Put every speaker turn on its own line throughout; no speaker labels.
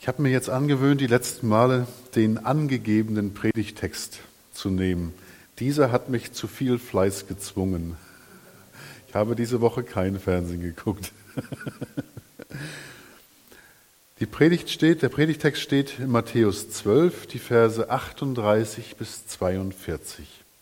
Ich habe mir jetzt angewöhnt, die letzten Male den angegebenen Predigttext zu nehmen. Dieser hat mich zu viel Fleiß gezwungen. Ich habe diese Woche kein Fernsehen geguckt. Der Predigttext steht in Matthäus 12, die Verse 38 bis 42.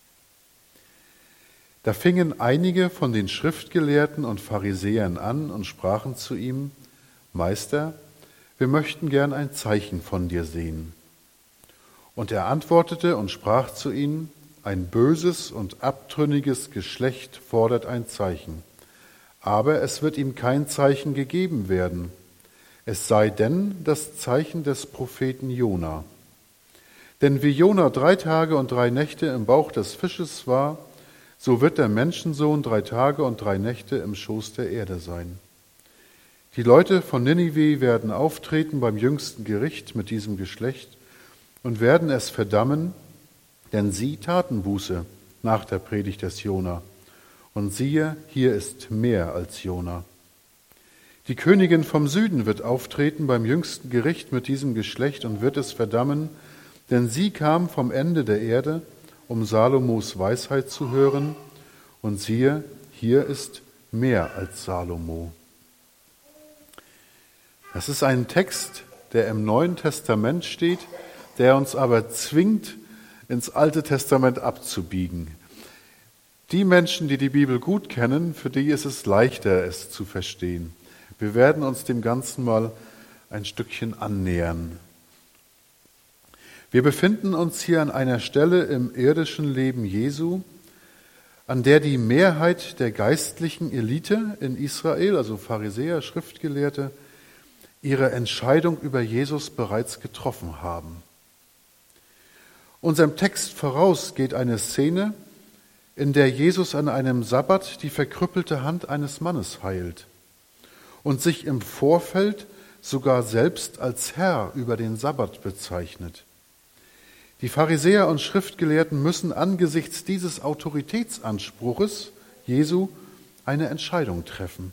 Da fingen einige von den Schriftgelehrten und Pharisäern an und sprachen zu ihm: Meister, wir möchten gern ein Zeichen von dir sehen. Und er antwortete und sprach zu ihnen: Ein böses und abtrünniges Geschlecht fordert ein Zeichen, aber es wird ihm kein Zeichen gegeben werden. Es sei denn das Zeichen des Propheten Jona. Denn wie Jona 3 Tage und 3 Nächte im Bauch des Fisches war, so wird der Menschensohn 3 Tage und 3 Nächte im Schoß der Erde sein. Die Leute von Ninive werden auftreten beim jüngsten Gericht mit diesem Geschlecht und werden es verdammen, denn sie taten Buße nach der Predigt des Jona. Und siehe, hier ist mehr als Jona. Die Königin vom Süden wird auftreten beim jüngsten Gericht mit diesem Geschlecht und wird es verdammen, denn sie kam vom Ende der Erde, um Salomos Weisheit zu hören. Und siehe, hier ist mehr als Salomo. Das ist ein Text, der im Neuen Testament steht, der uns aber zwingt, ins Alte Testament abzubiegen. Die Menschen, die die Bibel gut kennen, für die ist es leichter, es zu verstehen. Wir werden uns dem Ganzen mal ein Stückchen annähern. Wir befinden uns hier an einer Stelle im irdischen Leben Jesu, an der die Mehrheit der geistlichen Elite in Israel, also Pharisäer, Schriftgelehrte, ihre Entscheidung über Jesus bereits getroffen haben. Unserem Text voraus geht eine Szene, in der Jesus an einem Sabbat die verkrüppelte Hand eines Mannes heilt und sich im Vorfeld sogar selbst als Herr über den Sabbat bezeichnet. Die Pharisäer und Schriftgelehrten müssen angesichts dieses Autoritätsanspruches Jesu eine Entscheidung treffen.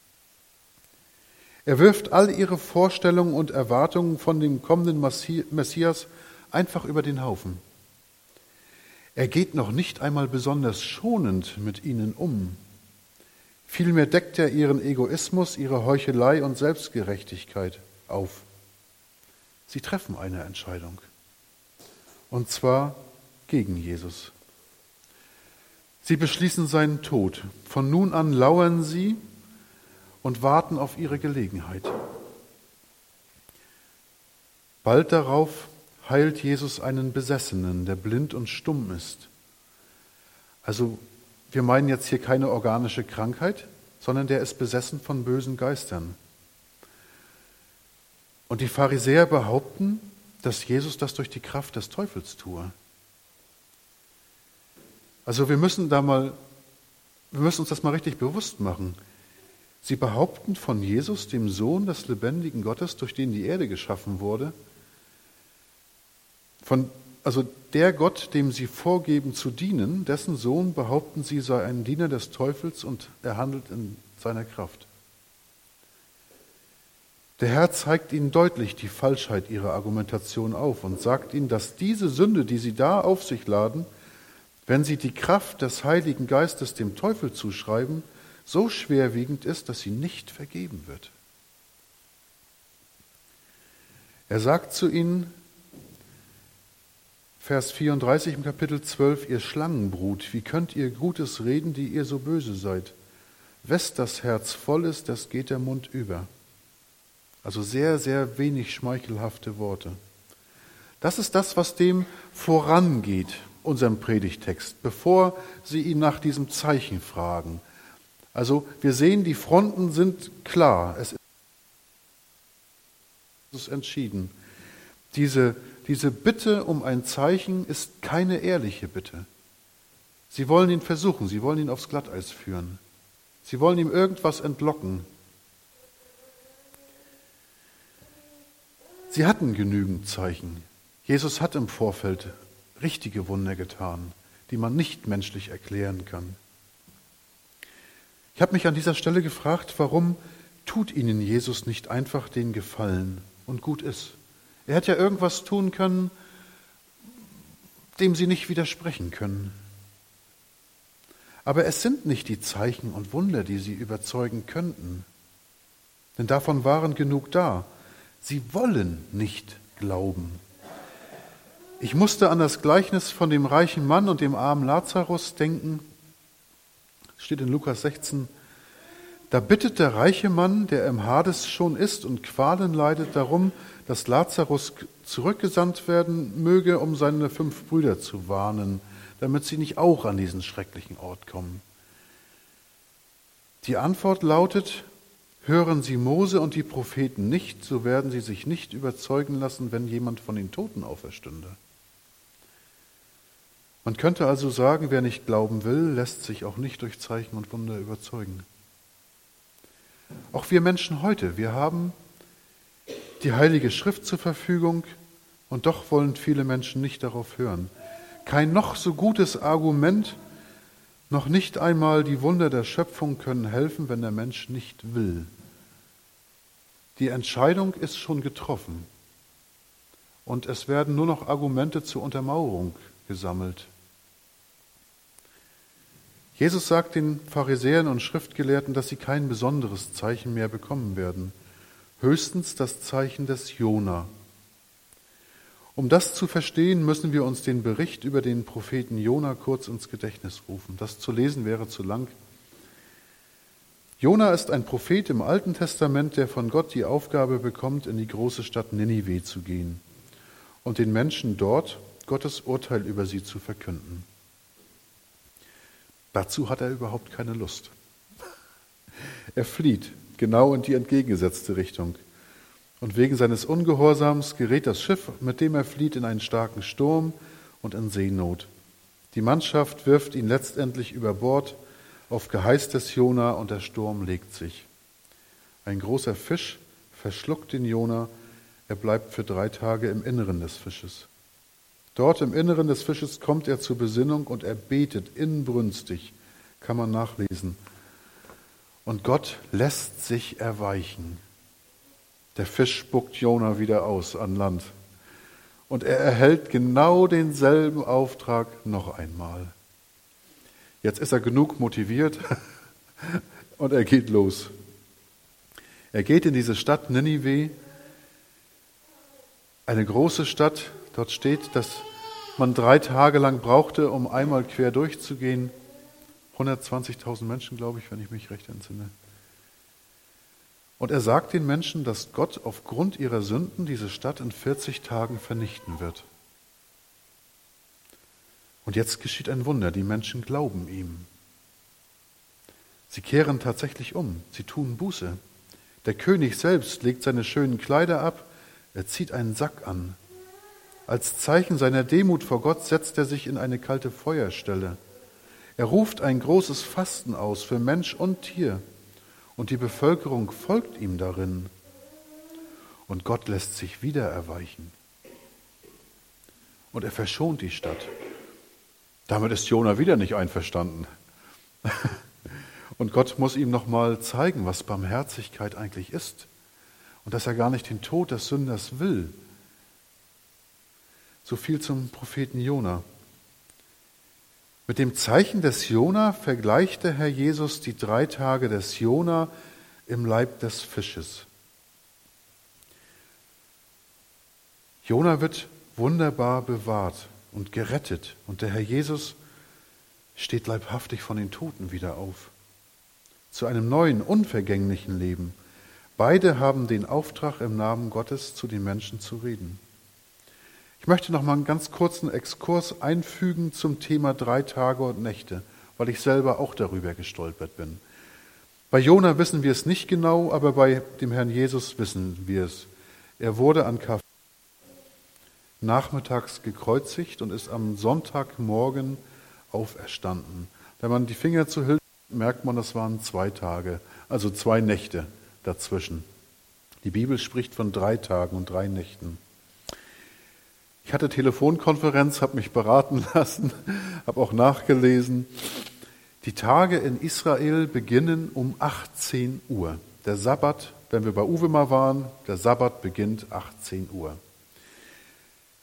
Er wirft all ihre Vorstellungen und Erwartungen von dem kommenden Messias einfach über den Haufen. Er geht noch nicht einmal besonders schonend mit ihnen um. Vielmehr deckt er ihren Egoismus, ihre Heuchelei und Selbstgerechtigkeit auf. Sie treffen eine Entscheidung. Und zwar gegen Jesus. Sie beschließen seinen Tod. Von nun an lauern sie und warten auf ihre Gelegenheit. Bald darauf heilt Jesus einen Besessenen, der blind und stumm ist. Also wir meinen jetzt hier keine organische Krankheit, sondern der ist besessen von bösen Geistern. Und die Pharisäer behaupten, dass Jesus das durch die Kraft des Teufels tue. Also wir müssen uns das mal richtig bewusst machen. Sie behaupten von Jesus, dem Sohn des lebendigen Gottes, durch den die Erde geschaffen wurde, also der Gott, dem sie vorgeben zu dienen, dessen Sohn, behaupten sie, sei ein Diener des Teufels und er handelt in seiner Kraft. Der Herr zeigt ihnen deutlich die Falschheit ihrer Argumentation auf und sagt ihnen, dass diese Sünde, die sie da auf sich laden, wenn sie die Kraft des Heiligen Geistes dem Teufel zuschreiben, so schwerwiegend ist, dass sie nicht vergeben wird. Er sagt zu ihnen, Vers 34 im Kapitel 12, ihr Schlangenbrut, wie könnt ihr Gutes reden, die ihr so böse seid? Wes das Herz voll ist, das geht der Mund über. Also sehr, sehr wenig schmeichelhafte Worte. Das ist das, was dem vorangeht, unserem Predigtext, bevor sie ihn nach diesem Zeichen fragen. Also wir sehen, die Fronten sind klar. Es ist entschieden. Diese Bitte um ein Zeichen ist keine ehrliche Bitte. Sie wollen ihn versuchen, sie wollen ihn aufs Glatteis führen. Sie wollen ihm irgendwas entlocken. Sie hatten genügend Zeichen. Jesus hat im Vorfeld richtige Wunder getan, die man nicht menschlich erklären kann. Ich habe mich an dieser Stelle gefragt, warum tut ihnen Jesus nicht einfach den Gefallen und gut ist? Er hätte ja irgendwas tun können, dem sie nicht widersprechen können. Aber es sind nicht die Zeichen und Wunder, die sie überzeugen könnten. Denn davon waren genug da. Sie wollen nicht glauben. Ich musste an das Gleichnis von dem reichen Mann und dem armen Lazarus denken. Es steht in Lukas 16. Da bittet der reiche Mann, der im Hades schon ist und Qualen leidet, darum, dass Lazarus zurückgesandt werden möge, um seine 5 Brüder zu warnen, damit sie nicht auch an diesen schrecklichen Ort kommen. Die Antwort lautet: Hören Sie Mose und die Propheten nicht, so werden sie sich nicht überzeugen lassen, wenn jemand von den Toten auferstünde. Man könnte also sagen, wer nicht glauben will, lässt sich auch nicht durch Zeichen und Wunder überzeugen. Auch wir Menschen heute, wir haben die Heilige Schrift zur Verfügung und doch wollen viele Menschen nicht darauf hören. Kein noch so gutes Argument, noch nicht einmal die Wunder der Schöpfung können helfen, wenn der Mensch nicht will. Die Entscheidung ist schon getroffen und es werden nur noch Argumente zur Untermauerung gesammelt. Jesus sagt den Pharisäern und Schriftgelehrten, dass sie kein besonderes Zeichen mehr bekommen werden, höchstens das Zeichen des Jona. Um das zu verstehen, müssen wir uns den Bericht über den Propheten Jona kurz ins Gedächtnis rufen. Das zu lesen wäre zu lang. Jona ist ein Prophet im Alten Testament, der von Gott die Aufgabe bekommt, in die große Stadt Ninive zu gehen und den Menschen dort Gottes Urteil über sie zu verkünden. Dazu hat er überhaupt keine Lust. Er flieht genau in die entgegengesetzte Richtung. Und wegen seines Ungehorsams gerät das Schiff, mit dem er flieht, in einen starken Sturm und in Seenot. Die Mannschaft wirft ihn letztendlich über Bord auf Geheiß des Jona und der Sturm legt sich. Ein großer Fisch verschluckt den Jona, er bleibt für 3 Tage im Inneren des Fisches. Dort im Inneren des Fisches kommt er zur Besinnung und er betet inbrünstig, kann man nachlesen. Und Gott lässt sich erweichen. Der Fisch spuckt Jona wieder aus an Land. Und er erhält genau denselben Auftrag noch einmal. Jetzt ist er genug motiviert und er geht los. Er geht in diese Stadt Ninive, eine große Stadt. Dort steht, dass man 3 Tage lang brauchte, um einmal quer durchzugehen. 120.000 Menschen, glaube ich, wenn ich mich recht entsinne. Und er sagt den Menschen, dass Gott aufgrund ihrer Sünden diese Stadt in 40 Tagen vernichten wird. Und jetzt geschieht ein Wunder, die Menschen glauben ihm. Sie kehren tatsächlich um, sie tun Buße. Der König selbst legt seine schönen Kleider ab, er zieht einen Sack an. Als Zeichen seiner Demut vor Gott setzt er sich in eine kalte Feuerstelle. Er ruft ein großes Fasten aus für Mensch und Tier. Und die Bevölkerung folgt ihm darin. Und Gott lässt sich wieder erweichen. Und er verschont die Stadt. Damit ist Jona wieder nicht einverstanden. Und Gott muss ihm nochmal zeigen, was Barmherzigkeit eigentlich ist. Und dass er gar nicht den Tod des Sünders will. So viel zum Propheten Jona. Mit dem Zeichen des Jona vergleicht der Herr Jesus die 3 Tage des Jona im Leib des Fisches. Jona wird wunderbar bewahrt und gerettet und der Herr Jesus steht leibhaftig von den Toten wieder auf. Zu einem neuen, unvergänglichen Leben. Beide haben den Auftrag, im Namen Gottes zu den Menschen zu reden. Ich möchte noch mal einen ganz kurzen Exkurs einfügen zum Thema 3 Tage und Nächte, weil ich selber auch darüber gestolpert bin. Bei Jona wissen wir es nicht genau, aber bei dem Herrn Jesus wissen wir es. Er wurde an Karfreitag nachmittags gekreuzigt und ist am Sonntagmorgen auferstanden. Wenn man die Finger zu Hilfe nimmt, merkt man, das waren 2 Tage, also 2 Nächte dazwischen. Die Bibel spricht von 3 Tagen und 3 Nächten. Ich hatte Telefonkonferenz, habe mich beraten lassen, habe auch nachgelesen. Die Tage in Israel beginnen um 18 Uhr. Der Sabbat, wenn wir bei Uwe mal waren, der Sabbat beginnt 18 Uhr.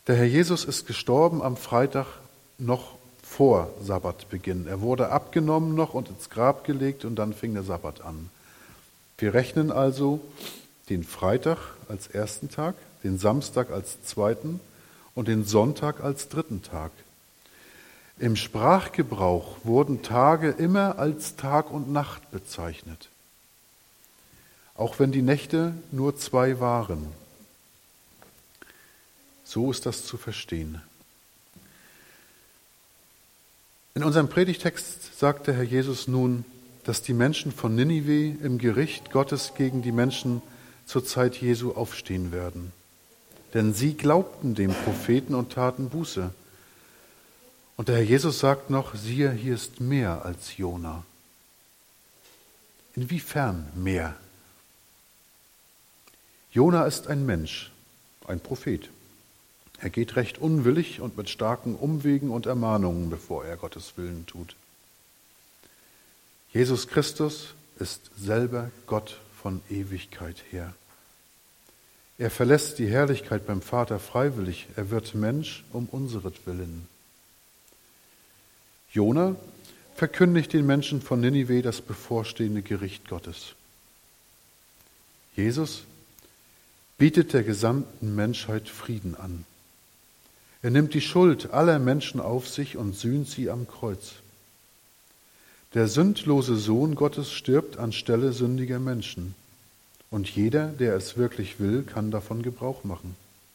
Der Herr Jesus ist gestorben am Freitag noch vor Sabbatbeginn. Er wurde abgenommen noch und ins Grab gelegt und dann fing der Sabbat an. Wir rechnen also den Freitag als ersten Tag, den Samstag als zweiten und den Sonntag als dritten Tag. Im Sprachgebrauch wurden Tage immer als Tag und Nacht bezeichnet, auch wenn die Nächte nur 2 waren. So ist das zu verstehen. In unserem Predigtext sagt der Herr Jesus nun, dass die Menschen von Ninive im Gericht Gottes gegen die Menschen zur Zeit Jesu aufstehen werden. Denn sie glaubten dem Propheten und taten Buße. Und der Herr Jesus sagt noch, siehe, hier ist mehr als Jona. Inwiefern mehr? Jona ist ein Mensch, ein Prophet. Er geht recht unwillig und mit starken Umwegen und Ermahnungen, bevor er Gottes Willen tut. Jesus Christus ist selber Gott von Ewigkeit her. Er verlässt die Herrlichkeit beim Vater freiwillig. Er wird Mensch um unseretwillen. Jona verkündigt den Menschen von Ninive das bevorstehende Gericht Gottes. Jesus bietet der gesamten Menschheit Frieden an. Er nimmt die Schuld aller Menschen auf sich und sühnt sie am Kreuz. Der sündlose Sohn Gottes stirbt anstelle sündiger Menschen. Und jeder, der es wirklich will, kann davon Gebrauch machen.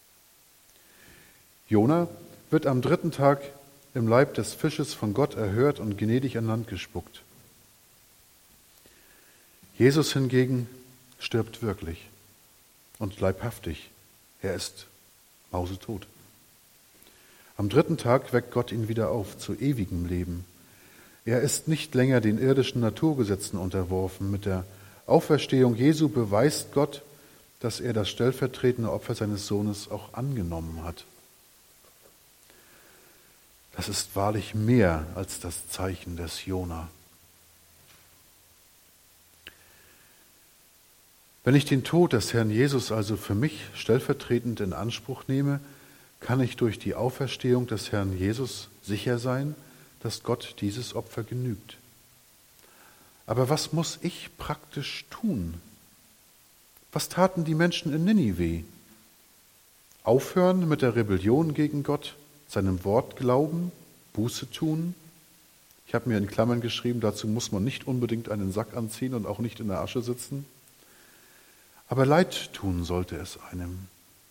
Jona wird am 3. Tag im Leib des Fisches von Gott erhört und gnädig an Land gespuckt. Jesus hingegen stirbt wirklich und leibhaftig. Er ist mausetot. Am 3. Tag weckt Gott ihn wieder auf zu ewigem Leben. Er ist nicht länger den irdischen Naturgesetzen unterworfen. Mit der Auferstehung Jesu beweist Gott, dass er das stellvertretende Opfer seines Sohnes auch angenommen hat. Das ist wahrlich mehr als das Zeichen des Jona. Wenn ich den Tod des Herrn Jesus also für mich stellvertretend in Anspruch nehme, kann ich durch die Auferstehung des Herrn Jesus sicher sein, dass Gott dieses Opfer genügt. Aber was muss ich praktisch tun? Was taten die Menschen in Ninive? Aufhören mit der Rebellion gegen Gott, seinem Wort glauben, Buße tun? Ich habe mir in Klammern geschrieben, dazu muss man nicht unbedingt einen Sack anziehen und auch nicht in der Asche sitzen. Aber leid tun sollte es einem,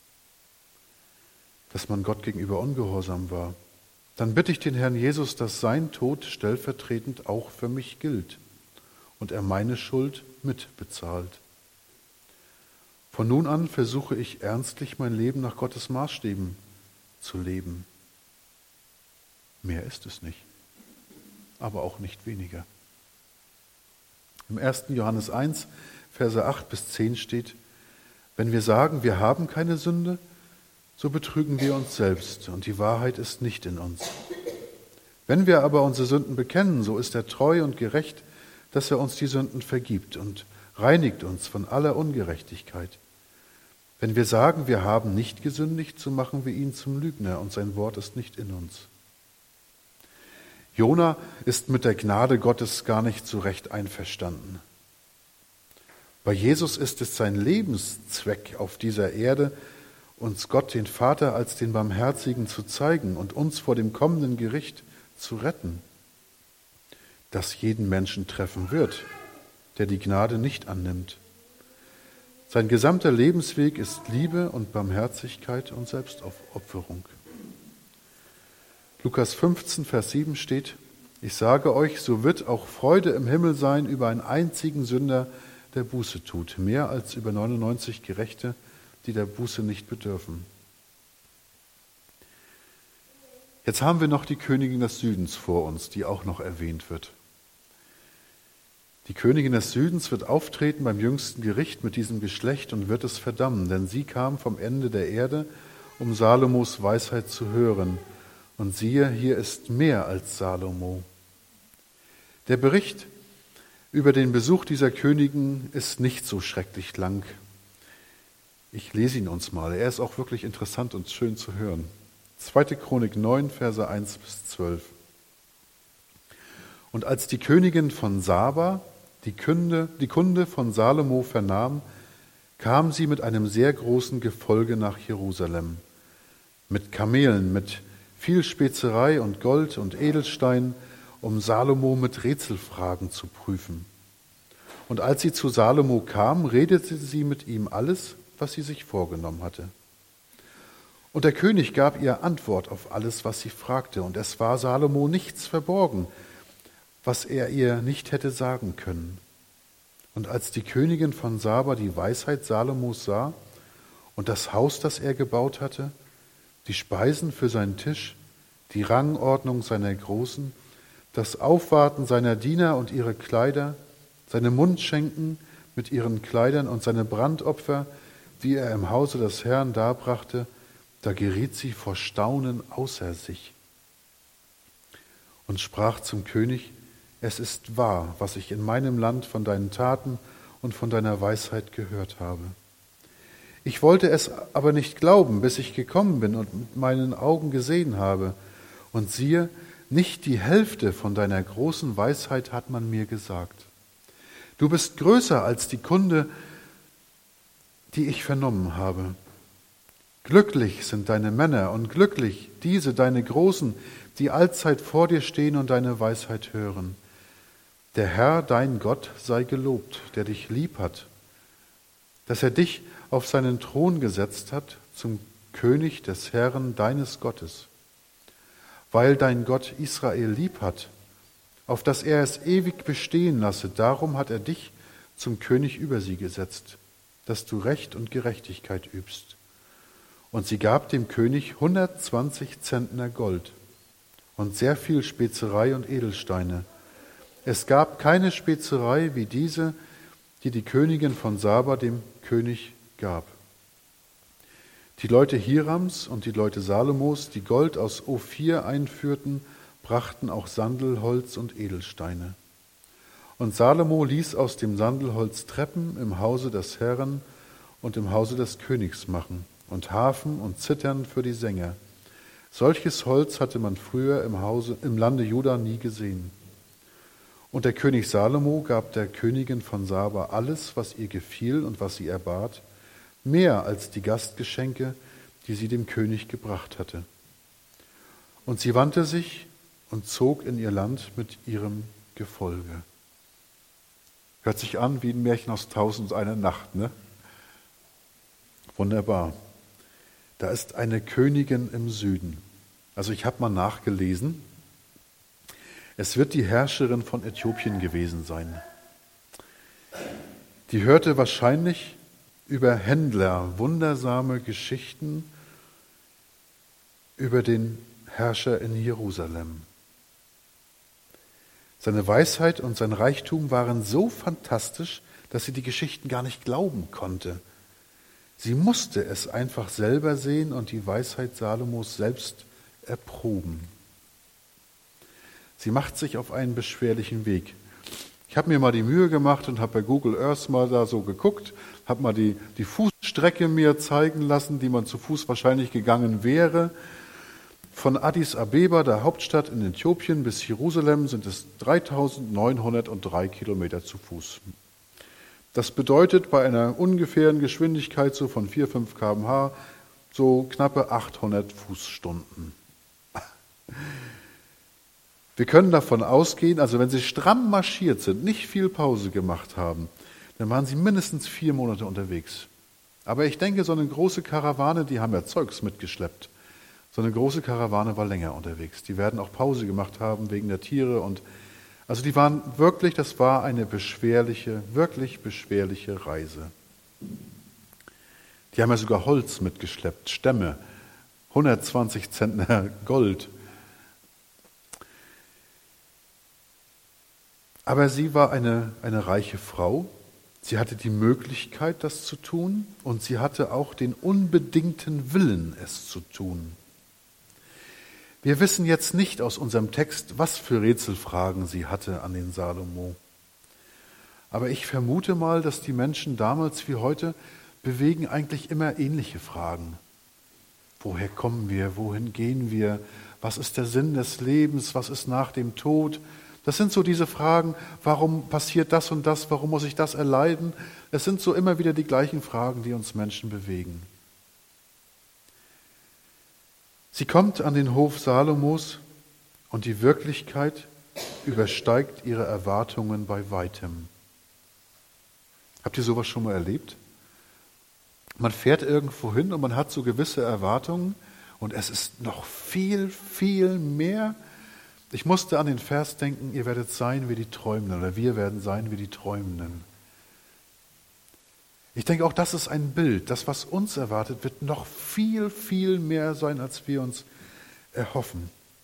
dass man Gott gegenüber ungehorsam war. Dann bitte ich den Herrn Jesus, dass sein Tod stellvertretend auch für mich gilt und er meine Schuld mitbezahlt. Von nun an versuche ich ernstlich, mein Leben nach Gottes Maßstäben zu leben. Mehr ist es nicht, aber auch nicht weniger. Im 1. Johannes 1, Verse 8 bis 10 steht, wenn wir sagen, wir haben keine Sünde, so betrügen wir uns selbst und die Wahrheit ist nicht in uns. Wenn wir aber unsere Sünden bekennen, so ist er treu und gerecht, dass er uns die Sünden vergibt und reinigt uns von aller Ungerechtigkeit. Wenn wir sagen, wir haben nicht gesündigt, so machen wir ihn zum Lügner und sein Wort ist nicht in uns. Jona ist mit der Gnade Gottes gar nicht so recht einverstanden. Bei Jesus ist es sein Lebenszweck auf dieser Erde, uns Gott, den Vater, als den Barmherzigen zu zeigen und uns vor dem kommenden Gericht zu retten, das jeden Menschen treffen wird, der die Gnade nicht annimmt. Sein gesamter Lebensweg ist Liebe und Barmherzigkeit und Selbstaufopferung. Lukas 15, Vers 7 steht, ich sage euch, so wird auch Freude im Himmel sein über einen einzigen Sünder, der Buße tut, mehr als über 99 Gerechte, die der Buße nicht bedürfen. Jetzt haben wir noch die Königin des Südens vor uns, die auch noch erwähnt wird. Die Königin des Südens wird auftreten beim jüngsten Gericht mit diesem Geschlecht und wird es verdammen, denn sie kam vom Ende der Erde, um Salomos Weisheit zu hören. Und siehe, hier ist mehr als Salomo. Der Bericht über den Besuch dieser Königin ist nicht so schrecklich lang. Ich lese ihn uns mal. Er ist auch wirklich interessant und schön zu hören. 2. Chronik 9, Verse 1 bis 12. Und als die Königin von Saba die Kunde von Salomo vernahm, kam sie mit einem sehr großen Gefolge nach Jerusalem, mit Kamelen, mit viel Spezerei und Gold und Edelstein, um Salomo mit Rätselfragen zu prüfen. Und als sie zu Salomo kam, redete sie mit ihm alles, was sie sich vorgenommen hatte. Und der König gab ihr Antwort auf alles, was sie fragte, und es war Salomo nichts verborgen, was er ihr nicht hätte sagen können. Und als die Königin von Saba die Weisheit Salomos sah und das Haus, das er gebaut hatte, die Speisen für seinen Tisch, die Rangordnung seiner Großen, das Aufwarten seiner Diener und ihre Kleider, seine Mundschenken mit ihren Kleidern und seine Brandopfer, die er im Hause des Herrn darbrachte, da geriet sie vor Staunen außer sich und sprach zum König: Es ist wahr, was ich in meinem Land von deinen Taten und von deiner Weisheit gehört habe. Ich wollte es aber nicht glauben, bis ich gekommen bin und mit meinen Augen gesehen habe. Und siehe, nicht die Hälfte von deiner großen Weisheit hat man mir gesagt. Du bist größer als die Kunde, die ich vernommen habe. Glücklich sind deine Männer und glücklich diese deine Großen, die allzeit vor dir stehen und deine Weisheit hören. Der Herr, dein Gott, sei gelobt, der dich lieb hat, dass er dich auf seinen Thron gesetzt hat, zum König des Herrn, deines Gottes. Weil dein Gott Israel lieb hat, auf dass er es ewig bestehen lasse, darum hat er dich zum König über sie gesetzt, dass du Recht und Gerechtigkeit übst. Und sie gab dem König 120 Zentner Gold und sehr viel Spezerei und Edelsteine. Es gab keine Spezerei wie diese, die die Königin von Saba dem König gab. Die Leute Hirams und die Leute Salomos, die Gold aus Ophir einführten, brachten auch Sandelholz und Edelsteine. Und Salomo ließ aus dem Sandelholz Treppen im Hause des Herrn und im Hause des Königs machen und Harfen und Zittern für die Sänger. Solches Holz hatte man früher im Lande Juda nie gesehen. Und der König Salomo gab der Königin von Saba alles, was ihr gefiel und was sie erbat, mehr als die Gastgeschenke, die sie dem König gebracht hatte. Und sie wandte sich und zog in ihr Land mit ihrem Gefolge. Hört sich an wie ein Märchen aus 1001 Nacht, ne? Wunderbar. Da ist eine Königin im Süden. Also ich habe mal nachgelesen. Es wird die Herrscherin von Äthiopien gewesen sein. Die hörte wahrscheinlich über Händler wundersame Geschichten über den Herrscher in Jerusalem. Seine Weisheit und sein Reichtum waren so fantastisch, dass sie die Geschichten gar nicht glauben konnte. Sie musste es einfach selber sehen und die Weisheit Salomos selbst erproben. Sie macht sich auf einen beschwerlichen Weg. Ich habe mir mal die Mühe gemacht und habe bei Google Earth mal da so geguckt, habe mal die Fußstrecke mir zeigen lassen, die man zu Fuß wahrscheinlich gegangen wäre. Von Addis Abeba, der Hauptstadt in Äthiopien, bis Jerusalem sind es 3.903 Kilometer zu Fuß. Das bedeutet bei einer ungefähren Geschwindigkeit so von 4-5 km/h so knappe 800 Fußstunden. Wir können davon ausgehen, also wenn Sie stramm marschiert sind, nicht viel Pause gemacht haben, dann waren Sie mindestens 4 Monate unterwegs. Aber ich denke, so eine große Karawane, die haben ja Zeugs mitgeschleppt. So eine große Karawane war länger unterwegs. Die werden auch Pause gemacht haben wegen der Tiere. Und also die waren wirklich, das war eine wirklich beschwerliche Reise. Die haben ja sogar Holz mitgeschleppt, Stämme, 120 Zentner Gold. Aber sie war eine reiche Frau. Sie hatte die Möglichkeit, das zu tun, und sie hatte auch den unbedingten Willen, es zu tun. Wir wissen jetzt nicht aus unserem Text, was für Rätselfragen sie hatte an den Salomo. Aber ich vermute mal, dass die Menschen damals wie heute bewegen eigentlich immer ähnliche Fragen. Woher kommen wir? Wohin gehen wir? Was ist der Sinn des Lebens? Was ist nach dem Tod? Das sind so diese Fragen, warum passiert das und das? Warum muss ich das erleiden? Es sind so immer wieder die gleichen Fragen, die uns Menschen bewegen. Sie kommt an den Hof Salomos und die Wirklichkeit übersteigt ihre Erwartungen bei weitem. Habt ihr sowas schon mal erlebt? Man fährt irgendwo hin und man hat so gewisse Erwartungen und es ist noch viel, viel mehr. Ich musste an den Vers denken, ihr werdet sein wie die Träumenden oder wir werden sein wie die Träumenden. Ich denke, auch das ist ein Bild. Das, was uns erwartet, wird noch viel, viel mehr sein, als wir uns erhoffen.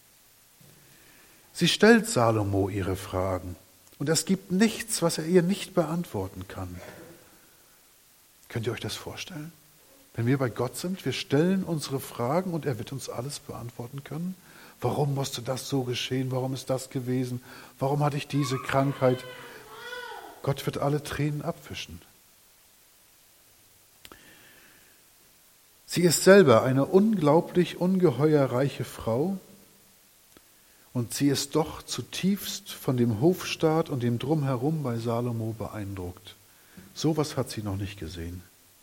Sie stellt Salomo ihre Fragen und es gibt nichts, was er ihr nicht beantworten kann. Könnt ihr euch das vorstellen? Wenn wir bei Gott sind, wir stellen unsere Fragen und er wird uns alles beantworten können. Warum musste das so geschehen? Warum ist das gewesen? Warum hatte ich diese Krankheit? Gott wird alle Tränen abwischen. Sie ist selber eine unglaublich ungeheuer reiche Frau und sie ist doch zutiefst von dem Hofstaat und dem Drumherum bei Salomo beeindruckt. Sowas hat sie noch nicht gesehen.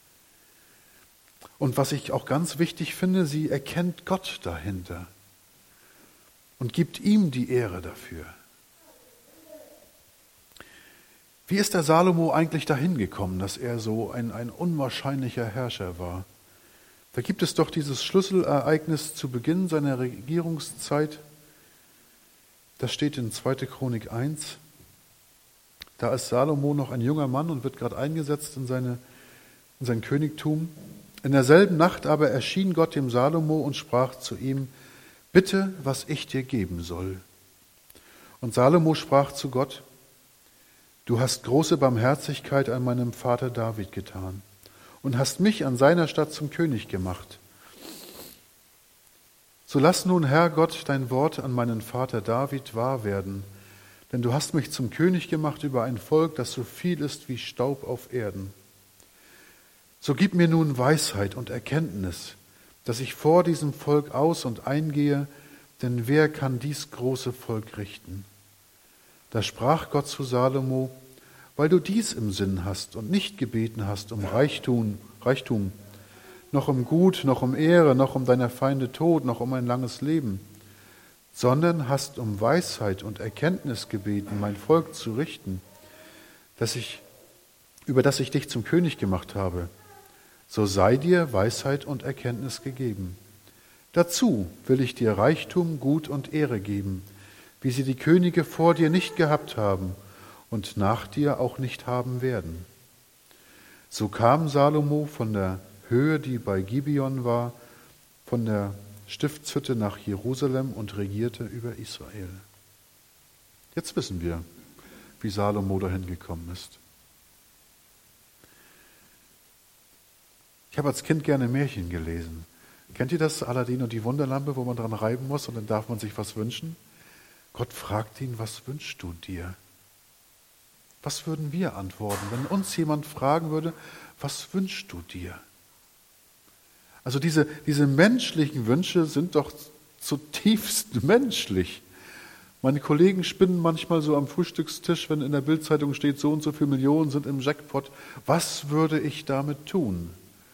Und was ich auch ganz wichtig finde, sie erkennt Gott dahinter und gibt ihm die Ehre dafür. Wie ist der Salomo eigentlich dahin gekommen, dass er so ein unwahrscheinlicher Herrscher war? Da gibt es doch dieses Schlüsselereignis zu Beginn seiner Regierungszeit. Das steht in 2. Chronik 1. Da ist Salomo noch ein junger Mann und wird gerade eingesetzt in sein Königtum. In derselben Nacht aber erschien Gott dem Salomo und sprach zu ihm: Bitte, was ich dir geben soll. Und Salomo sprach zu Gott: Du hast große Barmherzigkeit an meinem Vater David getan und hast mich an seiner Stadt zum König gemacht. So lass nun, Herr Gott, dein Wort an meinen Vater David wahr werden, denn du hast mich zum König gemacht über ein Volk, das so viel ist wie Staub auf Erden. So gib mir nun Weisheit und Erkenntnis, dass ich vor diesem Volk aus- und eingehe, denn wer kann dies große Volk richten? Da sprach Gott zu Salomo: Weil du dies im Sinn hast und nicht gebeten hast um Reichtum, noch um Gut, noch um Ehre, noch um deiner Feinde Tod, noch um ein langes Leben, sondern hast um Weisheit und Erkenntnis gebeten, mein Volk zu richten, über das ich dich zum König gemacht habe, so sei dir Weisheit und Erkenntnis gegeben. Dazu will ich dir Reichtum, Gut und Ehre geben, wie sie die Könige vor dir nicht gehabt haben und nach dir auch nicht haben werden. So kam Salomo von der Höhe, die bei Gibeon war, von der Stiftshütte nach Jerusalem und regierte über Israel. Jetzt wissen wir, wie Salomo dahin gekommen ist. Ich habe als Kind gerne Märchen gelesen. Kennt ihr das, Aladdin und die Wunderlampe, wo man dran reiben muss und dann darf man sich was wünschen? Gott fragt ihn: Was wünschst du dir? Was würden wir antworten, wenn uns jemand fragen würde: Was wünschst du dir? Also diese menschlichen Wünsche sind doch zutiefst menschlich. Meine Kollegen spinnen manchmal so am Frühstückstisch, wenn in der Bildzeitung steht, so und so viele Millionen sind im Jackpot. Was würde ich damit tun?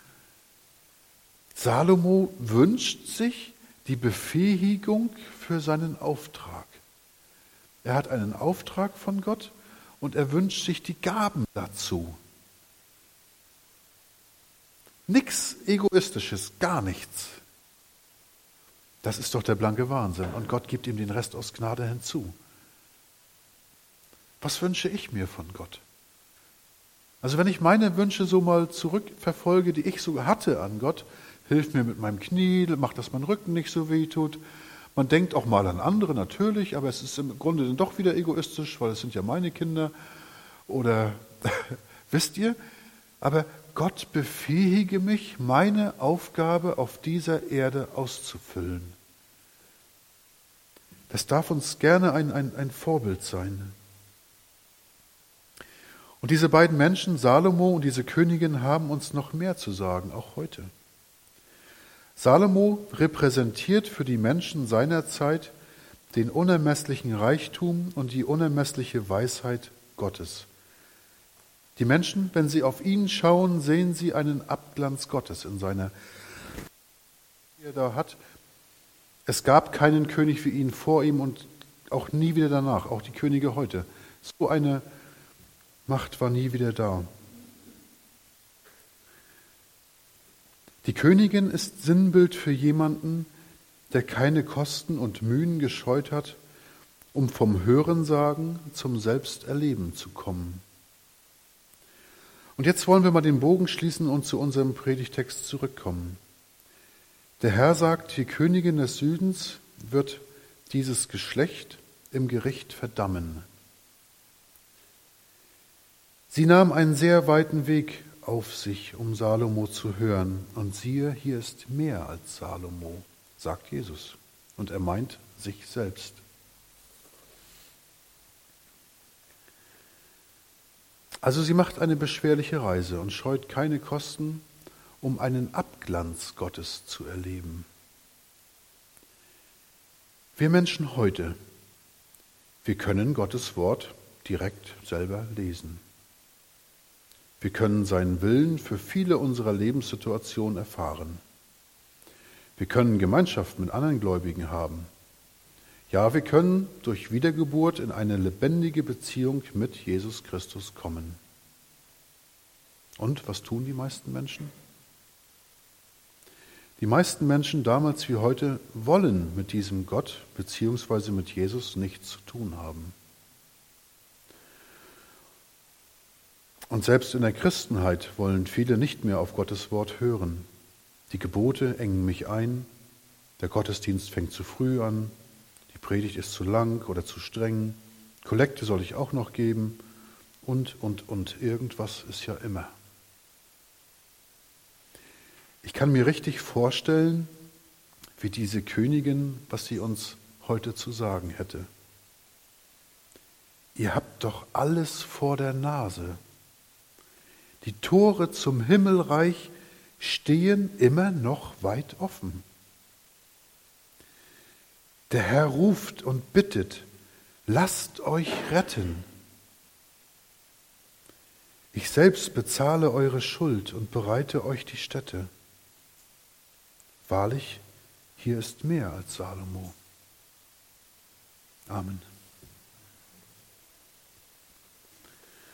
Salomo wünscht sich die Befähigung für seinen Auftrag. Er hat einen Auftrag von Gott und er wünscht sich die Gaben dazu. Nichts Egoistisches, gar nichts. Das ist doch der blanke Wahnsinn. Und Gott gibt ihm den Rest aus Gnade hinzu. Was wünsche ich mir von Gott? Also wenn ich meine Wünsche so mal zurückverfolge, die ich so hatte an Gott: Hilf mir mit meinem Knie, mach, dass mein Rücken nicht so weh tut. Man denkt auch mal an andere, natürlich, aber es ist im Grunde dann doch wieder egoistisch, weil es sind ja meine Kinder. Oder, wisst ihr, aber Gott befähige mich, meine Aufgabe auf dieser Erde auszufüllen. Das darf uns gerne ein Vorbild sein. Und diese beiden Menschen, Salomo und diese Königin, haben uns noch mehr zu sagen, auch heute. Salomo repräsentiert für die Menschen seiner Zeit den unermesslichen Reichtum und die unermessliche Weisheit Gottes. Die Menschen, wenn sie auf ihn schauen, sehen sie einen Abglanz Gottes in seiner, die er da hat. Es gab keinen König wie ihn vor ihm und auch nie wieder danach, auch die Könige heute. So eine Macht war nie wieder da. Die Königin ist Sinnbild für jemanden, der keine Kosten und Mühen gescheut hat, um vom Hörensagen zum Selbsterleben zu kommen. Und jetzt wollen wir mal den Bogen schließen und zu unserem Predigtext zurückkommen. Der Herr sagt, die Königin des Südens wird dieses Geschlecht im Gericht verdammen. Sie nahm einen sehr weiten Weg auf sich, um Salomo zu hören. Und siehe, hier ist mehr als Salomo, sagt Jesus. Und er meint sich selbst. Also sie macht eine beschwerliche Reise und scheut keine Kosten, um einen Abglanz Gottes zu erleben. Wir Menschen heute, wir können Gottes Wort direkt selber lesen. Wir können seinen Willen für viele unserer Lebenssituationen erfahren. Wir können Gemeinschaft mit anderen Gläubigen haben. Ja, wir können durch Wiedergeburt in eine lebendige Beziehung mit Jesus Christus kommen. Und was tun die meisten Menschen? Die meisten Menschen damals wie heute wollen mit diesem Gott bzw. mit Jesus nichts zu tun haben. Und selbst in der Christenheit wollen viele nicht mehr auf Gottes Wort hören. Die Gebote engen mich ein, der Gottesdienst fängt zu früh an, die Predigt ist zu lang oder zu streng, Kollekte soll ich auch noch geben und irgendwas ist ja immer. Ich kann mir richtig vorstellen, wie diese Königin, was sie uns heute zu sagen hätte. Ihr habt doch alles vor der Nase. Die Tore zum Himmelreich stehen immer noch weit offen. Der Herr ruft und bittet, lasst euch retten. Ich selbst bezahle eure Schuld und bereite euch die Stätte. Wahrlich, hier ist mehr als Salomo. Amen.